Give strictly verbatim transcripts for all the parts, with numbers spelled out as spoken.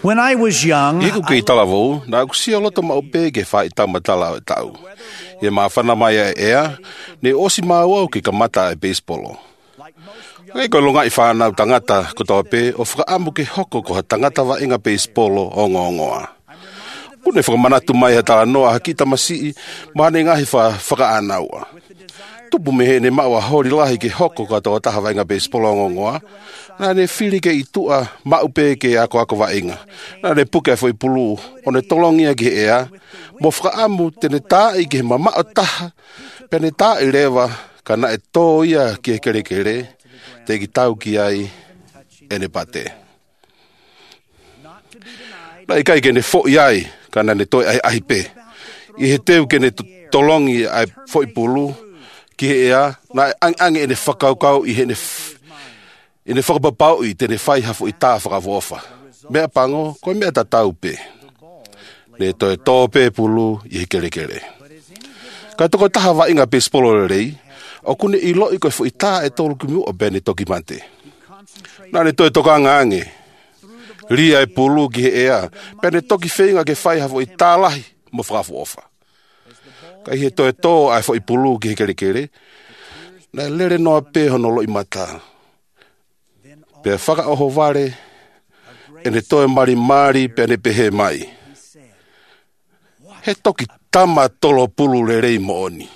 When I was young, Iku ki talavou, na ku sia loto ma ope ke fai tamatala o tau. Ia mawhana mai e ea, ne osi mau au ki ka mata e baseball. Kei ko longa i whanau tangata ko tau pe, o whakaamu ke hoko ko ha tangata wa inga baseball o ngongoa. Kune whakamanatu mai ha tala noa ha kita masii, mahane ngahi wha whakaanaua. Tupu mehe ne maua hori lahi ke hoko ko tau taha wa inga baseball o ngongoa, na ne whiri ke itua maupe ke ako ako wa inga. Na ne puke a fwoi pulu, o ne tolongia ke ea, mo whakaamu tene tā i ke mama o taha, pe ne tā i rewa, ka na e tō ia ke kere kere, te ki tau ki ai e ne pate. Na i kai ke ne fo i ai, ka na ne toi ai ahi pe. I he teu ke ne tolongi ai fo i pulu, ki he ea, na ang ange e ne whakaukau i he ne I ne whakapapau i te ne whai hafo i tā whakawhofa. Mea pango, koe mea ta tau pe. Ne toi tō pe pulu i he kere kere. Ka toko taha wa inga pe spolo rei, o kune i lo i koe fo i tā e tolu ki mu o bene toki mante. Nā ne toi toka ngange. Ria e pulu ki he ea, pe ne toki whenga ke whai hafo i tā lahi mo whakawhofa. Ka i he toi tō ai fo i pulu ki he kere kere, na lere noa pe hono lo i mata. Pea whaka oho ware, e ne toe mari mari pea ne pehe mai. He toki tama tolo pulu le rei mo oni.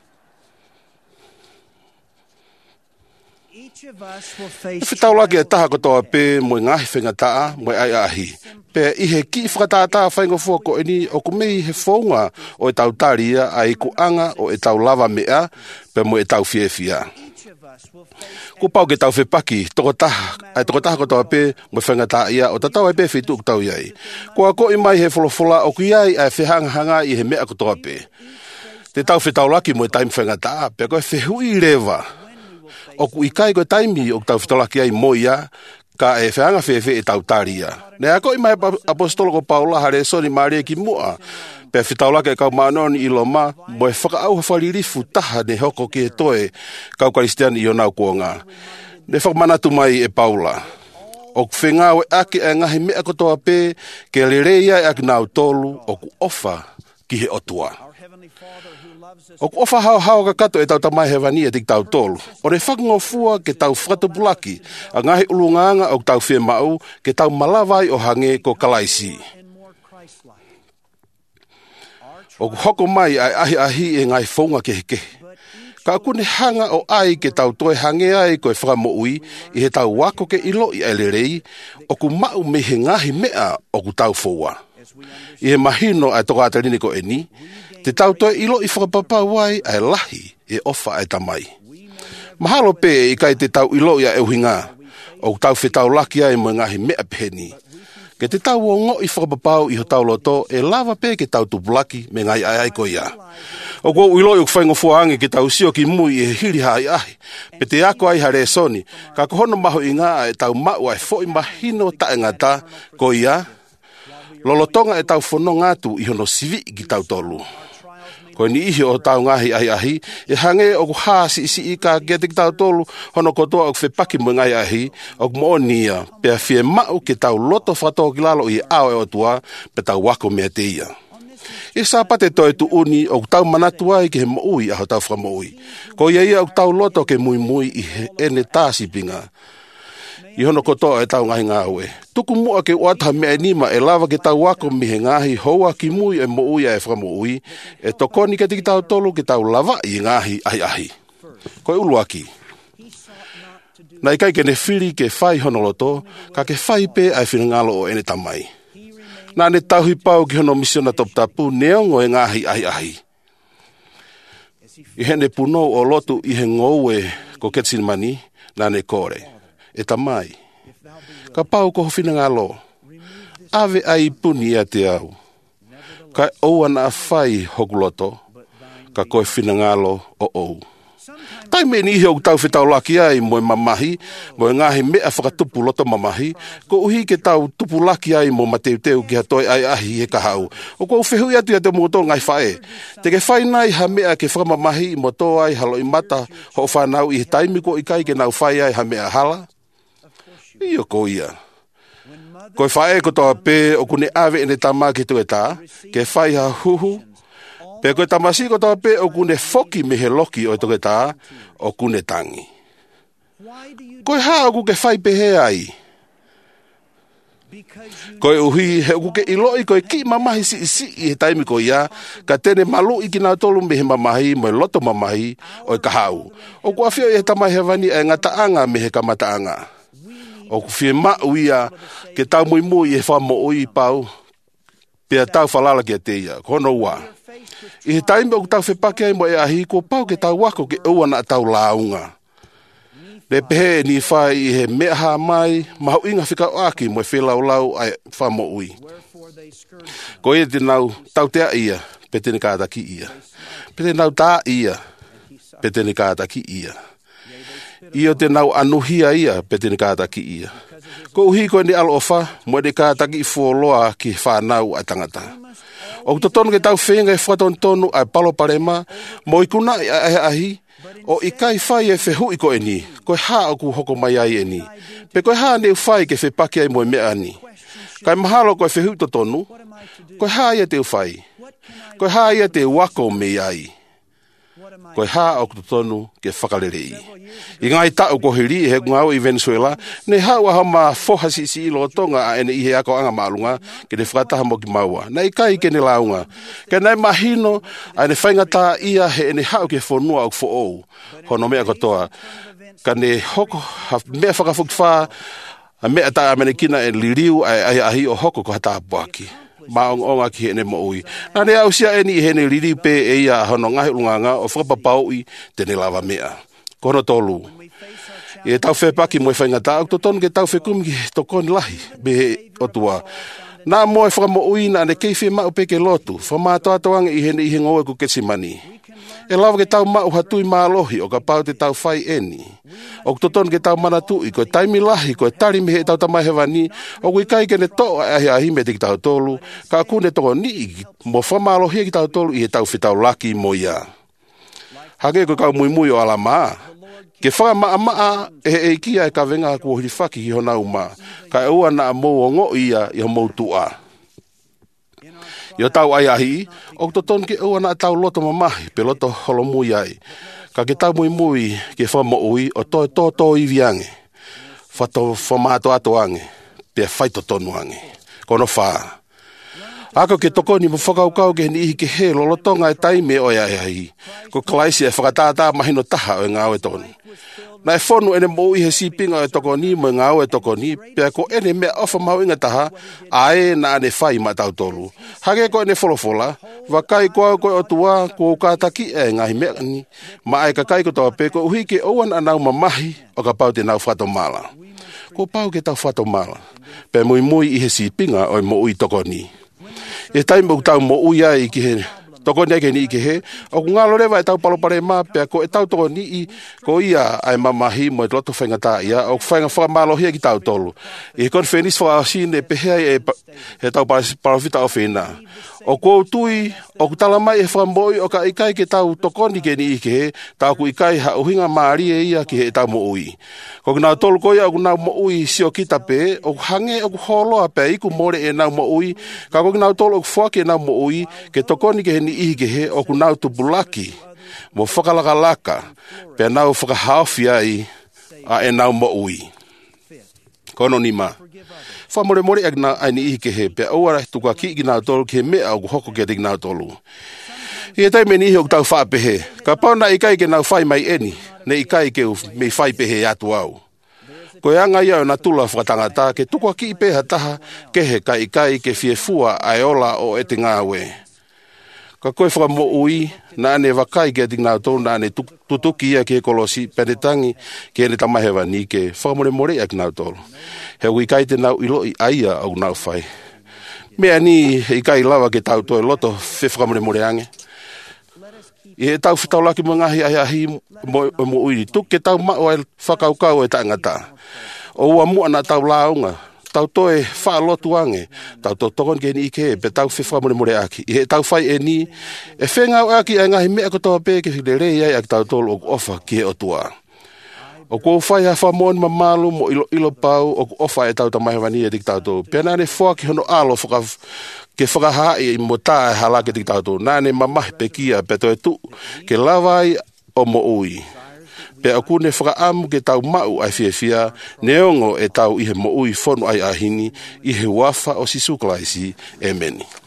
E whitaulaki e taha kotoa pe mo ngahi whengataa, mo ai ahi. Pea i he ki whakatata whaingo fua ko eni o kumei he whaunga o e tau taria a i ku anga o e tau lava mea, pea mo e tau fie fia. Ko pau ke tau whepaki, toko taha, ai toko taha kotoa pe, mo whangata ia, o tatau ai pe whitu tau iai. Ko a ko i mai he wholofola, o kui ai ai whehangahanga i he mea kotoa pe. Te tau whetau laki mo i taim whangata, pe koe whehui rewa. O ku i kai koe taimi o tau whetau laki ai mo ia, ka e whehanga whewe e tau taria. Ne a ko i mai apostolo ko Paula hare soni maria ki mua, pe whitaulake kau maanoni i loma, mo e whakaau hawharirifu taha ne hoko ki e toe kau karistiani i o nau kuonga. Ne whakamanatu mai e Paula. O ku whengawe ake e ngahi mea kotoa pe, ke lereia e ake nau tolu, o ku ofa ki he otua. O ku ofa hao hao ka kato e tau tamai he vania tik tau tolu. O ne whakangofua ke tau whakatupulaki, a ngahi ulunganga o tau whe mau, ke tau malawai o hange ko kalaisi. O ku hoko mai ai ahi ahi e ngai whaunga ke heke. Ka kune hanga o ai ke tau toe hange ai koe whakamoui i he tau wako ke ilo i ailerei, o ku mau me he ngahi mea o ku tau whaua. I he mahino ai toka atarini ko eni, te tau toe ilo i whakapapau ai ai lahi e ofa ai tamai. Mahalo pe i kai te tau ilo i a euhinga, o ku tau whetau laki ai mo ngahi mea peheni. Ke te tau o ngo i whakapapau i ho tau loto, e lava pe ke tau tupulaki me ngai ai ai ko ia. O kua uiloi o kwhaingo fuaange ke tau sio ki mui e hiri hai ahi. Pe te ako ai hare soni, ka kohono maho i ngā e tau mau ai fo i mahino ta e ngata ko ia. Lolotonga e tau whono ngātu i hono sivi ki tau tolu. Ko ni ihi o tau ngahi ahi ahi, e hange o ku haasi isi i ka kia te tau tolu, hono kotoa o ku whepaki mo ngai ahi, o ku mo nia, pea fie mau ke tau loto whatoa ki lalo i ao e o tua, pe tau wako mea te ia. E sa pate toi tu uni o ku tau manatua i ke he moui aho tau whakamoui. Ko ia ia o ku tau loto ke mui mui i he ene tāsi pinga. I hono kotoa e tau ngahi ngāwe. Tuku mua ke uataha mea nima e lava ke tau wako mi he ngahi hoa ki mui e moui a e whakamoui, e tokoni ke tiki tau tolu ke tau lava i ngahi ahi ahi. Koe uluaki. Nai kai ke ne whiri ke whai honoloto, ka ke whai pe ai whinangalo o ene tamai. Nā ne tauhi pau ki hono misiona top tapu neongo e ngahi ahi ahi. I hene puno o lotu i he ngoue ko Ketsinmani, nā ne kore. E tamai. Ka pau ko whinangalo. Ave ai puni a te au. Ka oua na whai hokuloto, ka koe whinangalo o ou. Tai me ni hiau tau whetau laki ai mo e mamahi, mo e ngahi mea whakatupu loto mamahi, ko uhi ke tau tupu laki ai mo mateu teu ki hatoi ai ahi e kahau. O ko uwhehui atu ia te moto ngai whae. Te ke whai nai ha mea ke whakamamahi mo tō ai halo i mata ho whanau i he taimi ko i kai ke nau whai ai ha mea hala. Iyo ko ia. Koe whae ko toa pē o kune awe ene tama ki tu e tā, ke whai ha huhu, pe koe tamasi ko toa pē o kune foki me he loki o tu e tā, o kune tangi. Koe haa o ku ke whai pehe ai. Koe uhi he uku ke iloi koe ki mamahi si isi i he taimi ko ia, ka tene malu i ki nā tolu me he mamahi, mo loto mamahi, o i kahau. O ku awhio i he tamai he wani e ngataanga me he kamataanga. O ku whie mau ia, ke tau mui mui e wha mo ui pau, pia tau whalala ki a te ia, kono ua. I he taimi o ku tau whepake ai mo e ahi, ko pau ke tau wako ke ua na tau launga. Le pehe ni whai i he mea mai, mahu inga whika aki mo e whelau lau ai wha mo ui. Ko e te nau tau tea ia, pe tene kātaki ia. Pe te nau tā ia, pe tene kātaki ia. Io te nau anuhia ia, pe tene kātaki ia. Ko uhi koe ni alofa, mo e kātaki i fuoloa ki whanau a tangata. O to tonu ke tau whenga e whaton tonu ai palo parema, mo i kuna i ahe ahi, o i kai whai e whehu i ko e ni, koe haa o ku hoko mai ai e ni. Pe koe haa ne u whai ke whepake ai mo e mea ni. Kai mahalo koe whehu to tonu, koe haa ia te u whai. Koe haa ia te wako me ai. Koe haa o ku tonu ke whakarerei. I ngai tau ko hiri e he ngau i Venezuela, ne hau aha ma foha si si ilo tonga a ene i he ako anga maalunga, ke ne whakataha mo ki maua. Na i kai ke ne launga. Ke nei mahino, a ne whaingata ia he ene hau ke whonua au fo ou. Hono mea kotoa. Ka ne hoko, mea whakawhukwha, a mea ta amene kina e liriu ai ahi o hoko ko hata apuaki. Maong onga ki he ne mo ui. Na ne au sia eni he ne liriu pe e ia hono ngahi ulunganga o whakapapau i te ne lava mea. Kono tolu. E tau whepaki mo e whaingata, au to tonu ke tau whekumi ki tokoni lahi, be he otua. Nā mo e whakamo ui na ne kei whi mau peke lotu, whamātoa toanga i hene i he ngoe ku kesimani. E lawa ke tau mau hatui mālohi o ka pau te tau whai eni. O to tonu ke tau manatui, koe taimi lahi, koe tari me he tau tamai hewani, o kui kai ke ne toa ahi ahi me te ki tau tolu, ka kune toko ni mo whamālohi ki tau tolu i he tau whitau laki mo ia. Hake koe kau mui mui o alamaa. Ke whaka maa maa e he eikia e ka venga kua hiri whaki ki hona uma. Ka e ua na mou o ngo ia i ho mou tua. Io tau ai ahi, o to tonu ke ua na tau loto mamahi, pe loto holo mui ai. Ka ke tau mui mui ke wha mo ui o toi to to i viange. Whato whamaato ato ange, pe whaito tonu ange. Kono whaa. Ako ke toko ni mo whakaukau ke ni ihi ke he lolotonga e taime o ia ahi. Ko klaisi e whakatātā mahino taha o e ngāo e tonu. Na e whonu ene mo i he sipinga o e toko ni mo e ngāo e toko ni, pia ko ene mea ofa mau inga taha, a e na ane whai ma tau tolu. Hake ko ene wholofola, wakai koa koe o tua, ko kātaki e ngahi mea ni, ma ai kakai ko toa pe, ko uhi ke oan anau mamahi o ka pau te nau whatomala. Ko pau ke tau whatomala, pe mui mui i he sipinga o e mo i toko ni. E taimi o tau mo ui ai ki he toko ni ke ni ke he o ku ngalo rewa e tau palo pare ma pe ko e tau toko ni i ko ia ai mamahi mo e loto whaingata ia o whainga whakamalohi ki tau tolu i kon fenis wha sine pe he e tau parafita o whina o ko tui o ku tala mai e whamoi o ka ikai ke tau toko ni ke ni ke he tau ku ikai ha uhinga maari e ia ki he tau mo ui ko ku nau tolu ko ia o ku nau mo ui sio kita pe o ku hange o ku holoa pe iku more e nau mo ui ka ko ku nau tolu o ku whake nau mo ui ke toko ni ke ni i ke he o ku nau tupulaki mo whakalakalaka pe nau whakahawhi ai a e nau mo ui kono ni ma whamore more ag na ai ni i ke he pe ora tuka ki ki nau tolu ke mea o ku hoko ke te nau tolu i e taime ni i o ku tau whapehe ka pauna i kai ke nau whai mai eni ne i kai ke me whai pehe atu au ko anga ia na tula whakatangata ke tukua ki i peha taha ke he kai kai ke fiefua ai ola o e te ngāwe ka koe whakamo ui na ane wakai ke te ngāu tō na ane tutuki ia ke kolosi penetangi ke ane tamahewa ni ke whakamore more ak ngāu tō he ui kai te nau ilo i aia au ngāu whai mea ni i kai lawa ke tau tō e loto whe whakamore more ange i he tau whitau laki mo ngahi ai ahi mo, mo ui tuk ke tau mao e whakaukau e tangata o ua mua na tau launga tau toe wha lotu ange tau to tokon ke ni ke pe tau whiwha more more aki i he tau whai e ni e whengau aki ai ngahi mea kotoa pe ke while rei ai ak tau tolu o ofa ki he o tua O ko fai ha fa mon mamalu mo ilo ilo pau o o fai tau ta mai vani e diktato. Pena ne fo ki hono alo foka ke foka ha e mota hala ke diktato. Na ne mama pekia peto e tu ke lavai o mo ui. Pe aku ne foka amu ke tau mau ai fia fia neongo e tau ihe mo ui fono ai ahini ihe wafa o sisu klaisi. Amen.